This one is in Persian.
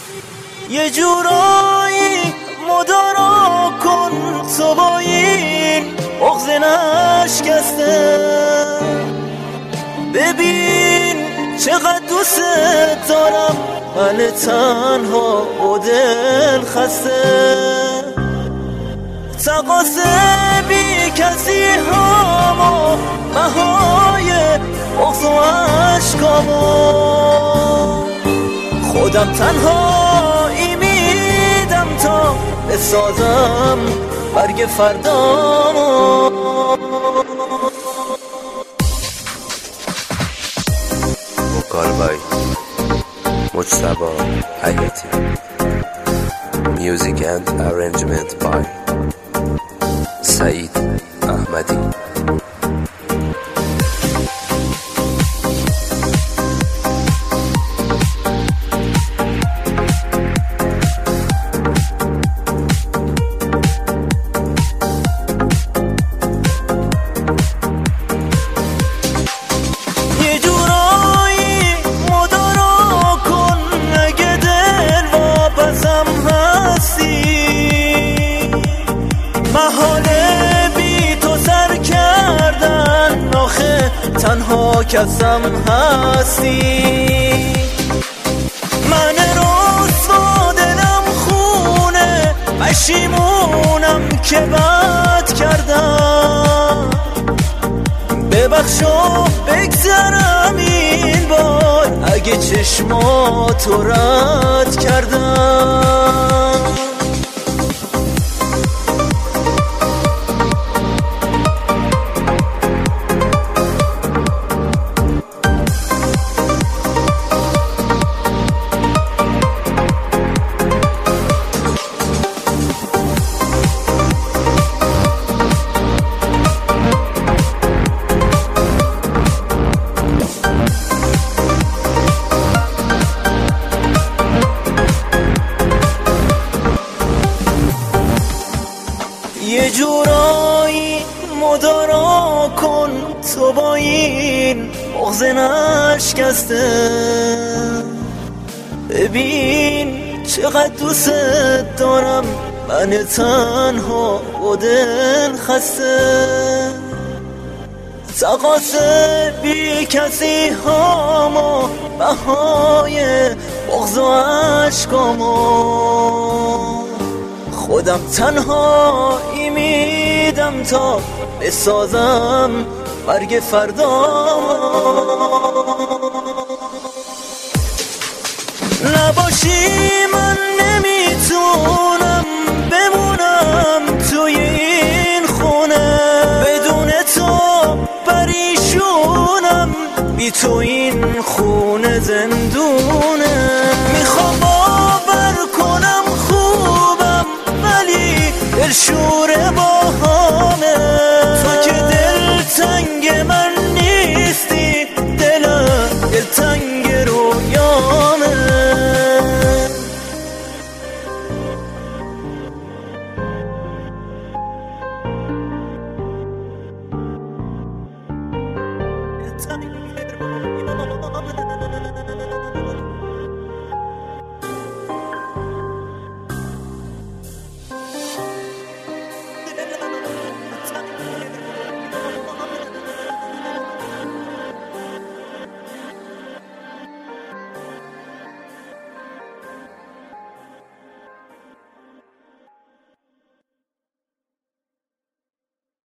یه جورایی مدارا کن تو با این بغض نشکسته. ببین چقدر دوست دارم من تنها و دل خسته. تقاس بی کسی هامو بهای بغض و عشقامو خودم تنهایی میدم تا بسازم برگ فردامو. وکال بای مجتبی حیاتی. Music and arrangement by سعید احمدی. محاله بی تو سر کردن آخه تنها کسم هستی. من رسوا دلم خونه پشیمونم که بد کردم. ببخش و بگذرم این بار اگه چشماتو رد کردم. یه جورایی مدارا کن تو با این بغض نشکسته. ببین چقدر دوست دارم من تنها و دل خسته. تقاس بی کسی هامو بهای بغض و عشقامو خودم تنهایی میدم تا بسازم برگ فردامو. نباشی من نمیتونم بمونم توی این خونه. بدون تو پریشونم بی تو این خونه زنده